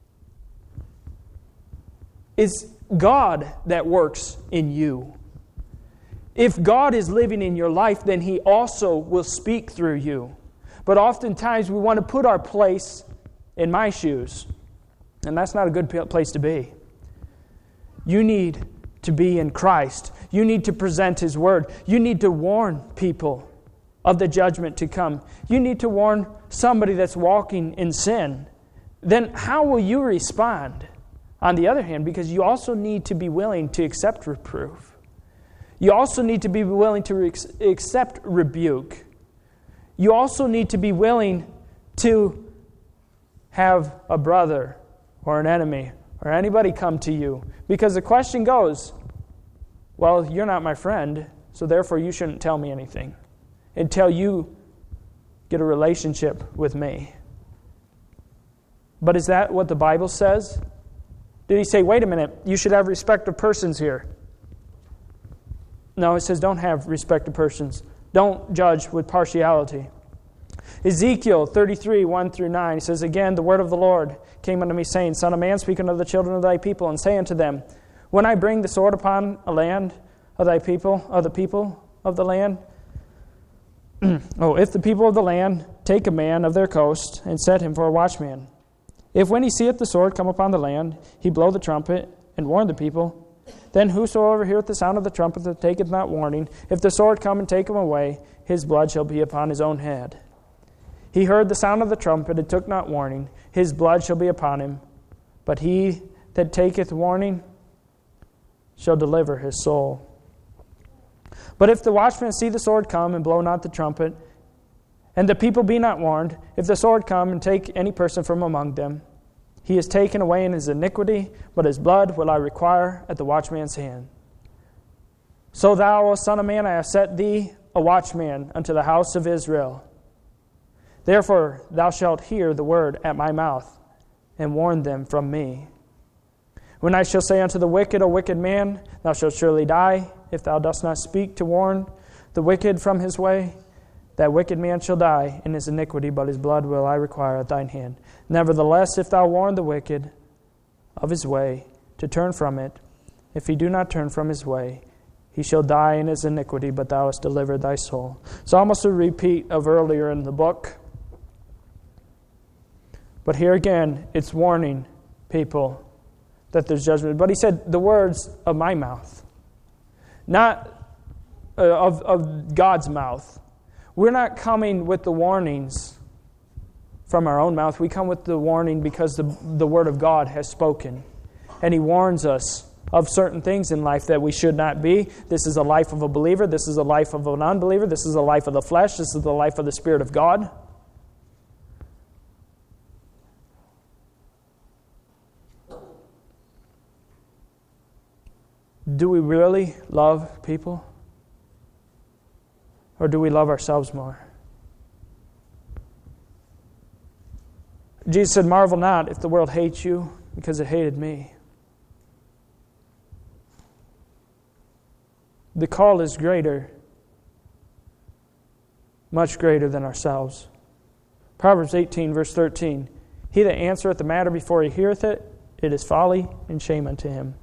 It's God that works in you. If God is living in your life, then He also will speak through you. But oftentimes we want to put our place in my shoes. And that's not a good place to be. You need to be in Christ. You need to present His Word. You need to warn people of the judgment to come. You need to warn somebody that's walking in sin. Then how will you respond? On the other hand, because you also need to be willing to accept reproof. You also need to be willing to re- accept rebuke. You also need to be willing to have a brother or an enemy or anybody come to you. Because the question goes, well, you're not my friend, so therefore you shouldn't tell me anything until you get a relationship with me. But is that what the Bible says? Did he say, wait a minute, you should have respect of persons here? No, it says don't have respect of persons. Don't judge with partiality. Ezekiel thirty-three, one through nine, says, Again, the word of the Lord came unto me, saying, Son of man, speak unto the children of thy people, and say unto them, When I bring the sword upon a land of thy people, of the people of the land, oh, if the people of the land take a man of their coast, and set him for a watchman, if when he seeth the sword come upon the land, he blow the trumpet, and warn the people, then whosoever heareth the sound of the trumpet that taketh not warning, if the sword come and take him away, his blood shall be upon his own head. He heard the sound of the trumpet and took not warning, his blood shall be upon him. But he that taketh warning shall deliver his soul. But if the watchman see the sword come and blow not the trumpet, and the people be not warned, if the sword come and take any person from among them, he is taken away in his iniquity, but his blood will I require at the watchman's hand. So thou, O son of man, I have set thee a watchman unto the house of Israel. Therefore thou shalt hear the word at my mouth, and warn them from me. When I shall say unto the wicked, O wicked man, thou shalt surely die, if thou dost not speak to warn the wicked from his way, that wicked man shall die in his iniquity, but his blood will I require at thine hand. Nevertheless, if thou warn the wicked of his way, to turn from it, if he do not turn from his way, he shall die in his iniquity, but thou hast delivered thy soul. It's almost a repeat of earlier in the book. But here again, it's warning people that there's judgment. But he said, the words of my mouth, not uh, of, of God's mouth. We're not coming with the warnings from our own mouth. We come with the warning because the, the Word of God has spoken. And He warns us of certain things in life that we should not be. This is a life of a believer. This is a life of an unbeliever. This is a life of the flesh. This is the life of the Spirit of God. Do we really love people? Or do we love ourselves more? Jesus said, marvel not if the world hates you, because it hated me. The call is greater, much greater than ourselves. Proverbs eighteen, verse thirteen. He that answereth the matter before he heareth it, it is folly and shame unto him.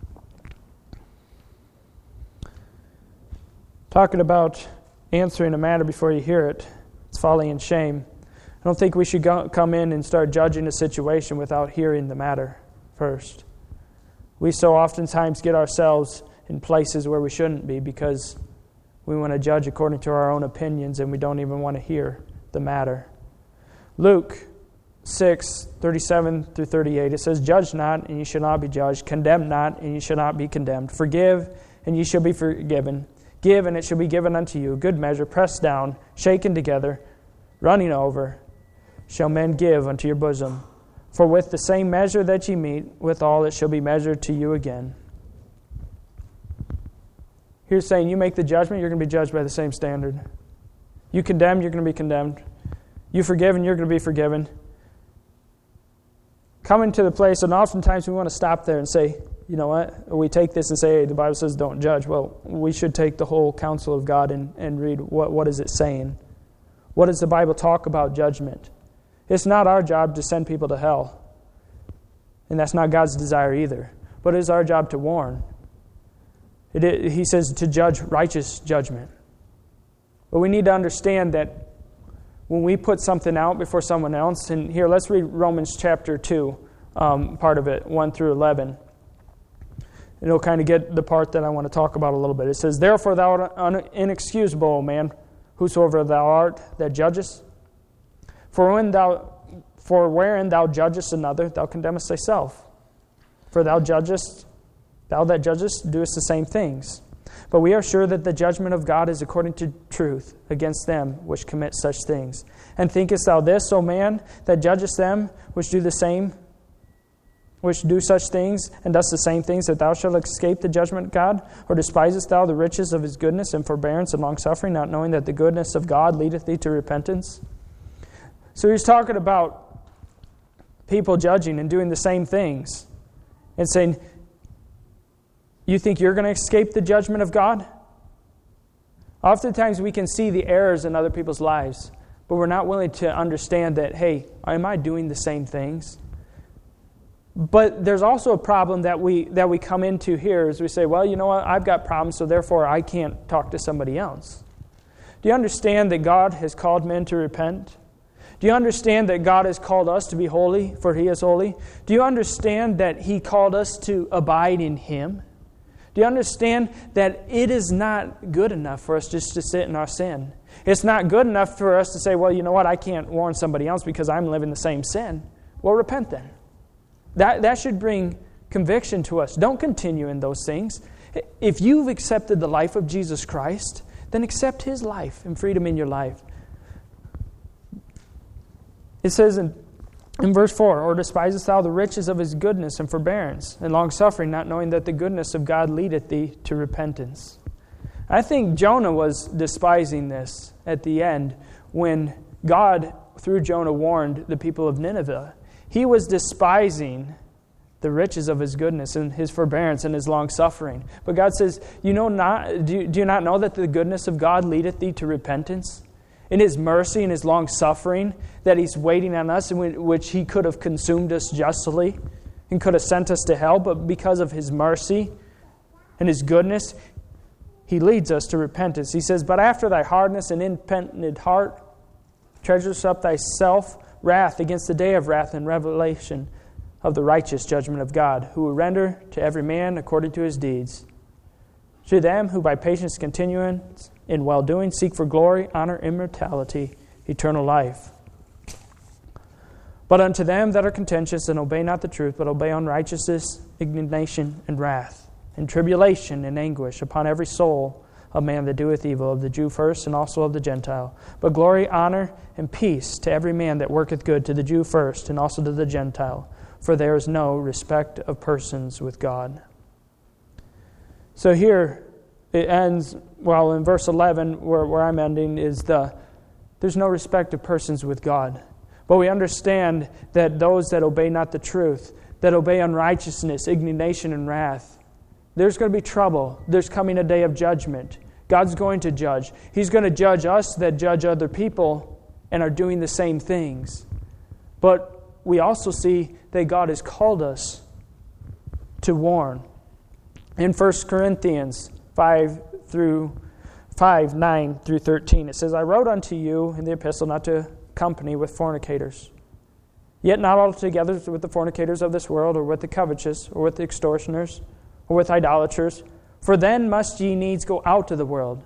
Talking about answering a matter before you hear it, it's folly and shame. I don't think we should go, come in and start judging a situation without hearing the matter first. We so oftentimes get ourselves in places where we shouldn't be because we want to judge according to our own opinions and we don't even want to hear the matter. Luke six, thirty-seven through thirty-eight, it says, judge not, and you shall not be judged. Condemn not, and you shall not be condemned. Forgive, and ye shall be forgiven. Give, and it shall be given unto you. Good measure, pressed down, shaken together, running over, shall men give unto your bosom. For with the same measure that ye meet, withal it shall be measured to you again. Here's saying, you make the judgment, you're going to be judged by the same standard. You condemn, you're going to be condemned. You forgive, and you're going to be forgiven. Coming to the place, and oftentimes we want to stop there and say, you know what, we take this and say, hey, the Bible says don't judge. Well, we should take the whole counsel of God and, and read what, what is it saying. What does the Bible talk about judgment? It's not our job to send people to hell. And that's not God's desire either. But it is our job to warn. It is, he says to judge righteous judgment. But we need to understand that when we put something out before someone else, and here, let's read Romans chapter two, um, part of it, one through eleven. It'll kind of get the part that I want to talk about a little bit. It says, therefore thou art inexcusable, O man, whosoever thou art that judgest. For when thou, for wherein thou judgest another, thou condemnest thyself. For thou judgest, thou that judgest, doest the same things. But we are sure that the judgment of God is according to truth against them which commit such things. And thinkest thou this, O man, that judgest them which do the same, which do such things, and dost the same things, that thou shalt escape the judgment of God? Or despisest thou the riches of his goodness and forbearance and longsuffering, not knowing that the goodness of God leadeth thee to repentance? So he's talking about people judging and doing the same things and saying, you think you're going to escape the judgment of God? Oftentimes we can see the errors in other people's lives, but we're not willing to understand that, hey, am I doing the same things? But there's also a problem that we that we come into here is we say, well, you know what, I've got problems, so therefore I can't talk to somebody else. Do you understand that God has called men to repent? Do you understand that God has called us to be holy, for He is holy? Do you understand that He called us to abide in Him? Do you understand that it is not good enough for us just to sit in our sin? It's not good enough for us to say, well, you know what, I can't warn somebody else because I'm living the same sin. Well, repent then. That, that should bring conviction to us. Don't continue in those things. If you've accepted the life of Jesus Christ, then accept His life and freedom in your life. It says in, in verse four, or despisest thou the riches of His goodness and forbearance and longsuffering, not knowing that the goodness of God leadeth thee to repentance? I think Jonah was despising this at the end when God, through Jonah, warned the people of Nineveh. He was despising the riches of His goodness and His forbearance and His long-suffering. But God says, you know not, do, do you not know that the goodness of God leadeth thee to repentance? In His mercy and His long-suffering, that He's waiting on us, in which He could have consumed us justly and could have sent us to hell, but because of His mercy and His goodness, He leads us to repentance. He says, but after thy hardness and impenitent heart, treasures up thyself wrath against the day of wrath and revelation of the righteous judgment of God, who will render to every man according to his deeds. To them who by patience continuance in well-doing seek for glory, honor, immortality, eternal life. But unto them that are contentious and obey not the truth, but obey unrighteousness, indignation, and wrath, and tribulation and anguish upon every soul of man that doeth evil, of the Jew first, and also of the Gentile. But glory, honor, and peace to every man that worketh good, to the Jew first, and also to the Gentile. For there is no respect of persons with God. So here it ends, well, in verse eleven, where, where I'm ending, is the there's no respect of persons with God. But we understand that those that obey not the truth, that obey unrighteousness, indignation, and wrath, there's going to be trouble. There's coming a day of judgment. God's going to judge. He's going to judge us that judge other people and are doing the same things. But we also see that God has called us to warn. In First Corinthians five through five, nine through thirteen, it says, I wrote unto you in the epistle not to company with fornicators, yet not altogether with the fornicators of this world, or with the covetous, or with the extortioners, or with idolaters, for then must ye needs go out of the world.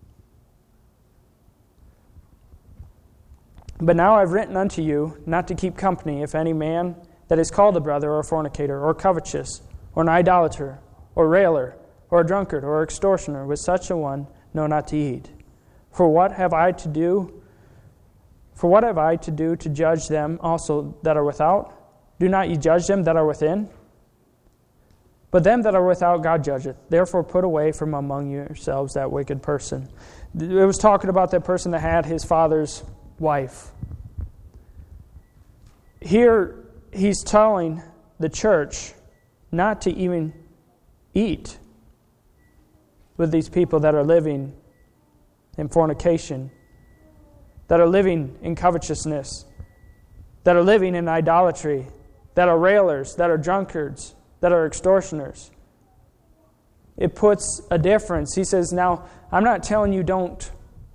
But now I've written unto you not to keep company if any man that is called a brother, or a fornicator, or covetous, or an idolater, or railer, or a drunkard, or extortioner, with such a one know not to eat. For what have I to do? For what have I to do to judge them also that are without? Do not ye judge them that are within? But them that are without God judgeth. Therefore put away from among yourselves that wicked person. It was talking about that person that had his father's wife. Here he's telling the church not to even eat with these people that are living in fornication, that are living in covetousness, that are living in idolatry, that are railers, that are drunkards, that are extortioners. It puts a difference. He says, now, I'm not telling you don't,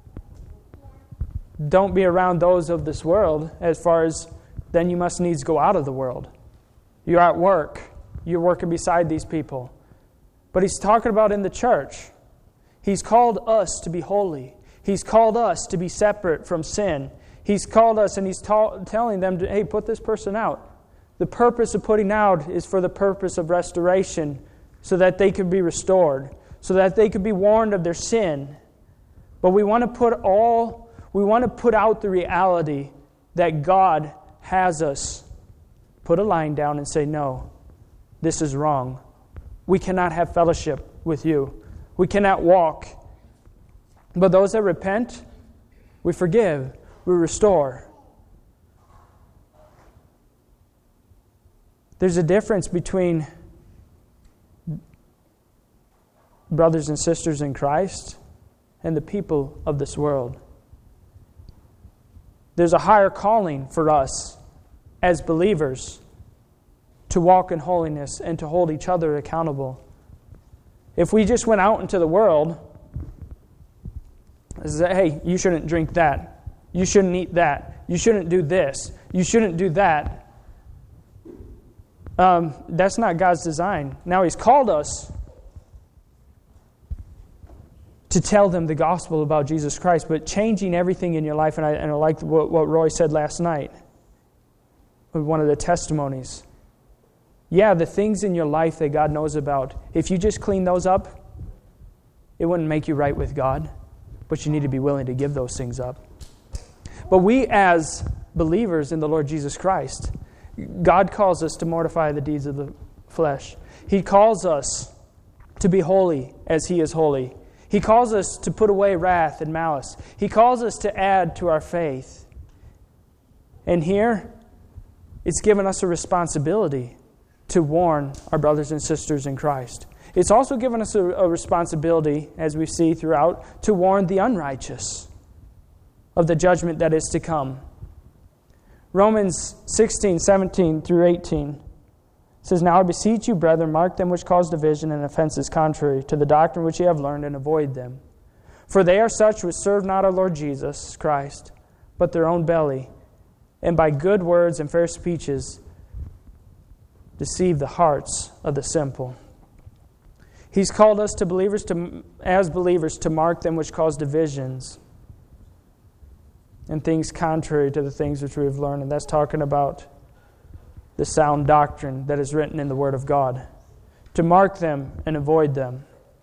don't be around those of this world, as far as then you must needs go out of the world. You're at work. You're working beside these people. But he's talking about in the church. He's called us to be holy. He's called us to be separate from sin. He's called us and he's ta- telling them, to, hey, put this person out. The purpose of putting out is for the purpose of restoration, so that they could be restored, so that they could be warned of their sin. But we want to put all, we want to put out the reality that God has us put a line down and say, no, this is wrong. We cannot have fellowship with you. We cannot walk. But those that repent, we forgive, we restore. There's a difference between brothers and sisters in Christ and the people of this world. There's a higher calling for us as believers to walk in holiness and to hold each other accountable. If we just went out into the world and said, hey, you shouldn't drink that, you shouldn't eat that, you shouldn't do this, you shouldn't do that, um, that's not God's design. Now He's called us to tell them the gospel about Jesus Christ, but changing everything in your life, and I, and I like what, what Roy said last night, one of the testimonies. Yeah, the things in your life that God knows about, if you just clean those up, it wouldn't make you right with God, but you need to be willing to give those things up. But we as believers in the Lord Jesus Christ, God calls us to mortify the deeds of the flesh. He calls us to be holy as He is holy. He calls us to put away wrath and malice. He calls us to add to our faith. And here, it's given us a responsibility to warn our brothers and sisters in Christ. It's also given us a, a responsibility, as we see throughout, to warn the unrighteous of the judgment that is to come. Romans sixteen, seventeen through eighteen says, Now I beseech you, brethren, mark them which cause division and offenses contrary to the doctrine which ye have learned, and avoid them. For they are such which serve not our Lord Jesus Christ, but their own belly, and by good words and fair speeches deceive the hearts of the simple. He's called us to believers to, as believers to mark them which cause divisions and things contrary to the things which we have learned. And that's talking about the sound doctrine that is written in the Word of God. To mark them and avoid them.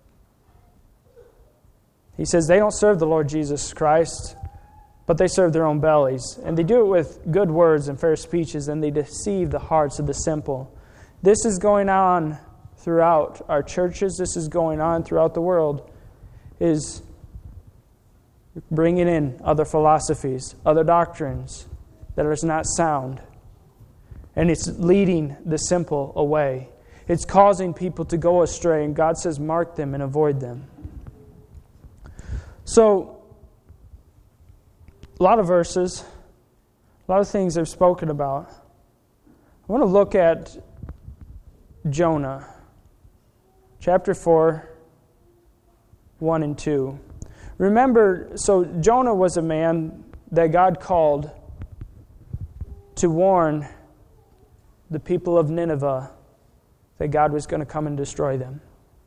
He says they don't serve the Lord Jesus Christ, but they serve their own bellies. And they do it with good words and fair speeches, and they deceive the hearts of the simple. This is going on throughout our churches. This is going on throughout the world, is bringing in other philosophies, other doctrines, that is not sound. And it's leading the simple away. It's causing people to go astray, and God says, mark them and avoid them. So, a lot of verses, a lot of things I've spoken about. I want to look at Jonah, chapter four, one and two. Remember, so Jonah was a man that God called to warn the people of Nineveh that God was going to come and destroy them.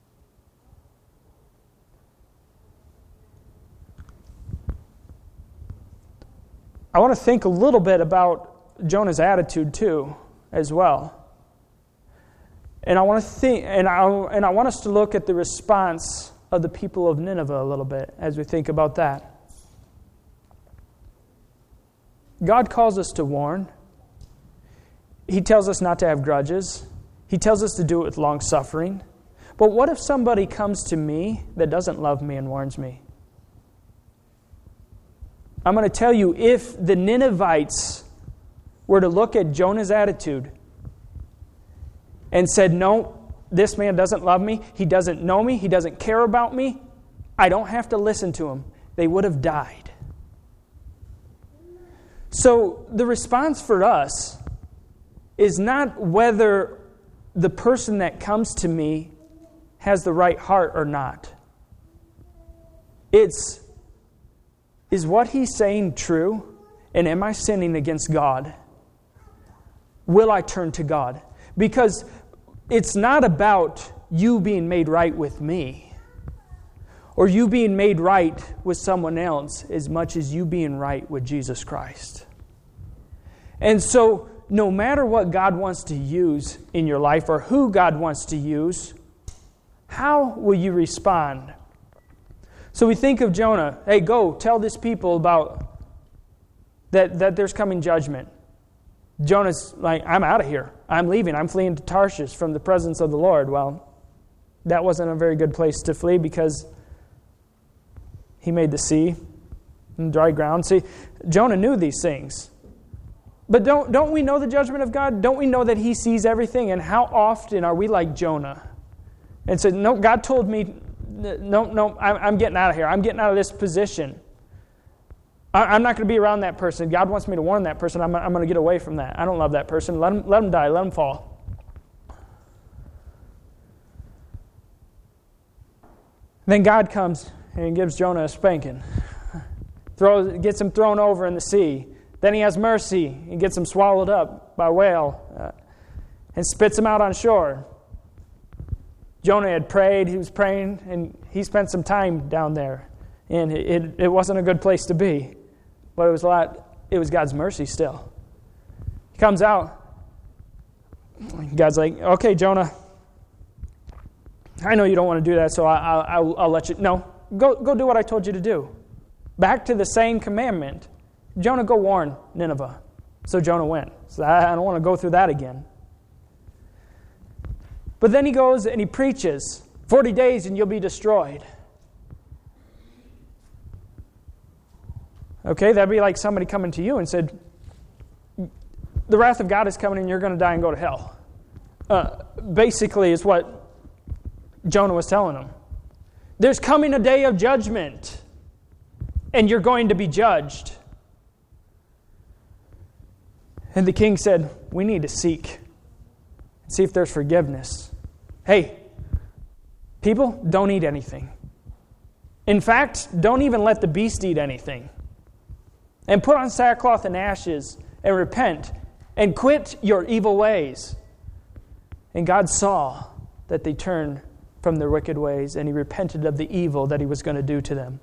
I want to think a little bit about Jonah's attitude too, as well. And I want to think, and I and I want us to look at the response of the people of Nineveh a little bit as we think about that. God calls us to warn. He tells us not to have grudges. He tells us to do it with long suffering. But what if somebody comes to me that doesn't love me and warns me? I'm going to tell you, if the Ninevites were to look at Jonah's attitude and said, no, this man doesn't love me, he doesn't know me, he doesn't care about me, I don't have to listen to him, they would have died. So the response for us is not whether the person that comes to me has the right heart or not. It's, is what he's saying true? And am I sinning against God? Will I turn to God? Because it's not about you being made right with me or you being made right with someone else as much as you being right with Jesus Christ. And so, no matter what God wants to use in your life or who God wants to use, how will you respond? So we think of Jonah. Hey, go tell this people about that, that there's coming judgment. Jonah's like, I'm out of here. I'm leaving. I'm fleeing to Tarshish from the presence of the Lord. Well, that wasn't a very good place to flee because he made the sea and dry ground. See, Jonah knew these things. But don't don't we know the judgment of God? Don't we know that He sees everything? And how often are we like Jonah? And said, no, God told me, no, no, I'm, I'm getting out of here. I'm getting out of this position. I, I'm not going to be around that person. God wants me to warn that person. I'm, I'm going to get away from that. I don't love that person. Let him, let him die. Let him fall. Then God comes and gives Jonah a spanking. Throws, gets him thrown over in the sea. Then he has mercy and gets him swallowed up by a whale uh, and spits him out on shore. Jonah had prayed, he was praying, and he spent some time down there. And it, it, it wasn't a good place to be. But it was a lot, it was God's mercy still. He comes out. God's like, okay, Jonah, I know you don't want to do that, so I, I, I'll, I'll let you. No, go, go do what I told you to do. Back to the same commandment. Jonah, go warn Nineveh. So Jonah went. So I don't want to go through that again. But then he goes and he preaches, forty days and you'll be destroyed. Okay, that'd be like somebody coming to you and said, the wrath of God is coming and you're going to die and go to hell. Uh, basically is what Jonah was telling them. There's coming a day of judgment and you're going to be judged. And the king said, we need to seek and see if there's forgiveness. Hey, people, don't eat anything. In fact, don't even let the beast eat anything. And put on sackcloth and ashes and repent and quit your evil ways. And God saw that they turned from their wicked ways and He repented of the evil that He was going to do to them.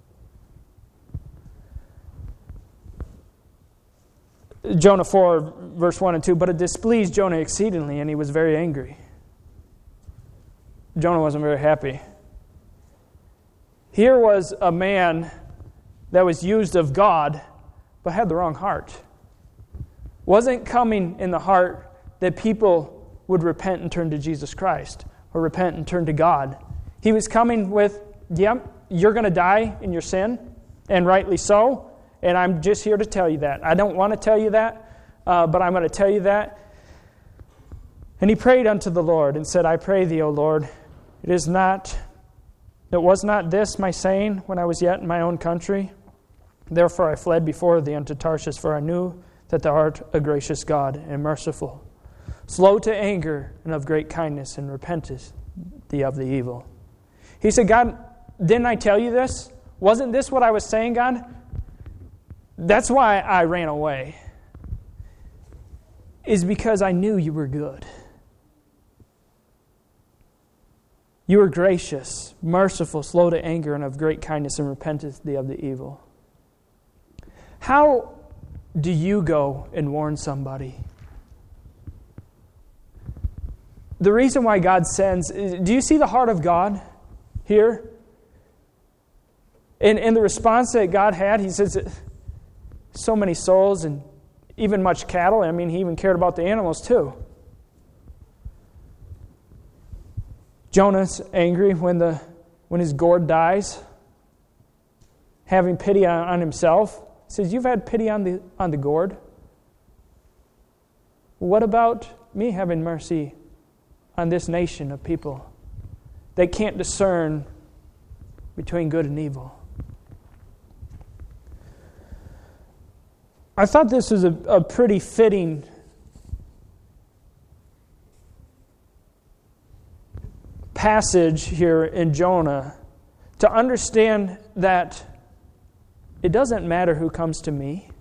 Jonah four, verse one and two, but it displeased Jonah exceedingly, and he was very angry. Jonah wasn't very happy. Here was a man that was used of God, but had the wrong heart. Wasn't coming in the heart that people would repent and turn to Jesus Christ, or repent and turn to God. He was coming with, yep, you're going to die in your sin, and rightly so, And I'm just here to tell you that. I don't want to tell you that, uh, but I'm going to tell you that. And he prayed unto the Lord and said, I pray thee, O Lord, it is not, it was not this my saying when I was yet in my own country. Therefore I fled before thee unto Tarshish, for I knew that thou art a gracious God and merciful, slow to anger and of great kindness, and repentest thee of the evil. He said, God, didn't I tell you this? Wasn't this what I was saying, God? That's why I ran away. Is because I knew you were good. You were gracious, merciful, slow to anger, and of great kindness, and repentest thee of the evil. How do you go and warn somebody? The reason why God sends, do you see the heart of God here? And, and the response that God had, he says, so many souls and even much cattle. I mean, he even cared about the animals too. Jonah's angry when the when his gourd dies, having pity on, on himself. He says, you've had pity on the on the gourd. What about me having mercy on this nation of people that can't discern between good and evil? I thought this was a, a pretty fitting passage here in Jonah to understand that it doesn't matter who comes to me.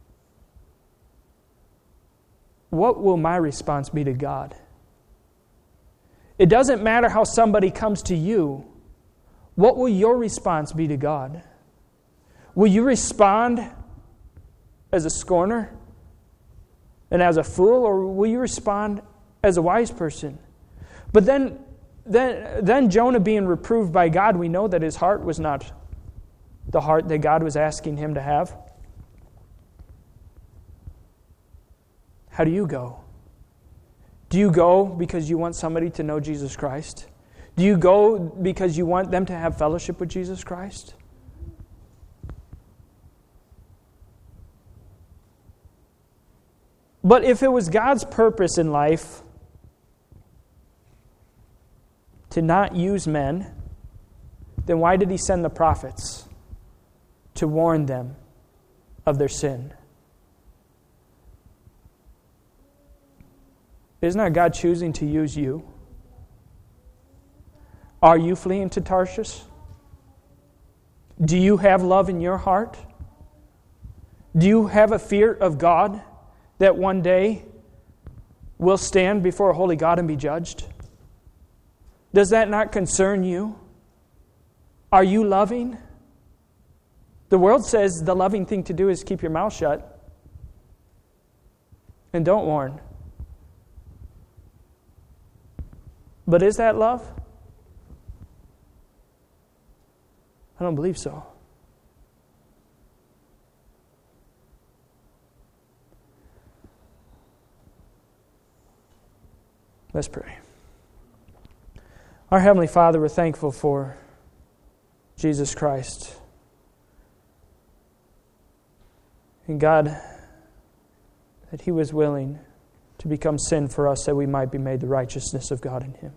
What will my response be to God? It doesn't matter how somebody comes to you. What will your response be to God? Will you respond as a scorner and as a fool, or will you respond as a wise person? But then, then, then Jonah being reproved by God, we know that his heart was not the heart that God was asking him to have. How do you go? Do you go because you want somebody to know Jesus Christ? Do you go because you want them to have fellowship with Jesus Christ? But if it was God's purpose in life to not use men, then why did he send the prophets to warn them of their sin? Isn't that God choosing to use you? Are you fleeing to Tarshish? Do you have love in your heart? Do you have a fear of God that one day will stand before a holy God and be judged? Does that not concern you? Are you loving? The world says the loving thing to do is keep your mouth shut and don't warn. But is that love? I don't believe so. Let's pray. Our Heavenly Father, we're thankful for Jesus Christ. And God, that He was willing to become sin for us that we might be made the righteousness of God in Him.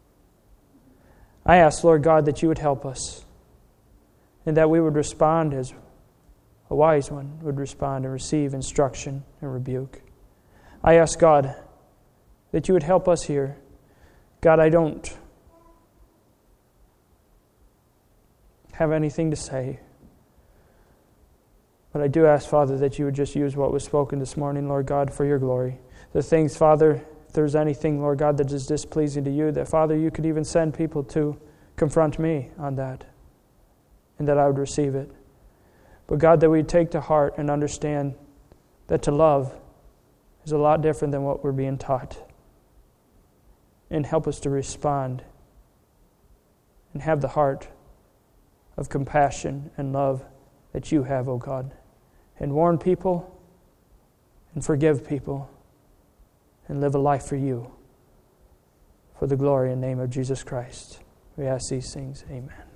I ask, Lord God, that You would help us and that we would respond as a wise one would respond and receive instruction and rebuke. I ask, God, that You would help us here. God, I don't have anything to say, but I do ask, Father, that You would just use what was spoken this morning, Lord God, for Your glory. The things, Father, if there's anything, Lord God, that is displeasing to You, that, Father, You could even send people to confront me on that, and that I would receive it. But God, that we'd take to heart and understand that to love is a lot different than what we're being taught. And help us to respond and have the heart of compassion and love that You have, O God. And warn people and forgive people and live a life for You. For the glory and name of Jesus Christ, we ask these things. Amen.